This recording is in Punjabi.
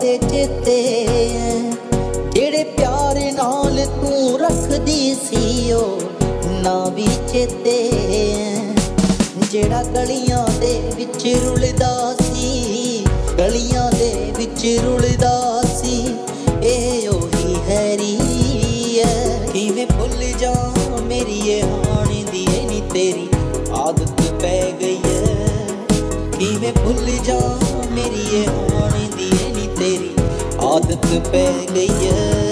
ਸਾਰੇ ਚੇਤੇ ਜਿਹੜੇ ਪਿਆਰ ਨਾਲ ਤੂੰ ਰੱਖਦੀ ਸੀ ਉਹ ਨਾ ਵੀ ਚੇਤੇ ਜਿਹੜਾ ਗਲੀਆਂ ਦੇ ਵਿੱਚ ਰੁਲਦਾ ਸੀ ਗਲੀਆਂ ਦੇ ਵਿੱਚ ਰੁਲਦਾ ਸੀ ਇਹ ਉਹੀ ਹੈਰੀ ਹੈ ਕਿਵੇਂ ਭੁੱਲ ਜਾ ਮੇਰੀ ਇਹ ਹਾਣੀ ਦੀ ਨੀ ਤੇਰੀ ਆਦਤ ਪੈ ਗਈ ਹੈ ਕਿਵੇਂ ਭੁੱਲ ਜਾ ਮੇਰੀ ਇਹ ਹਾਣੀ ਦੀ ਨੀ ਤੇਰੀ ਆਦਤ ਪੈ ਗਈ ਹੈ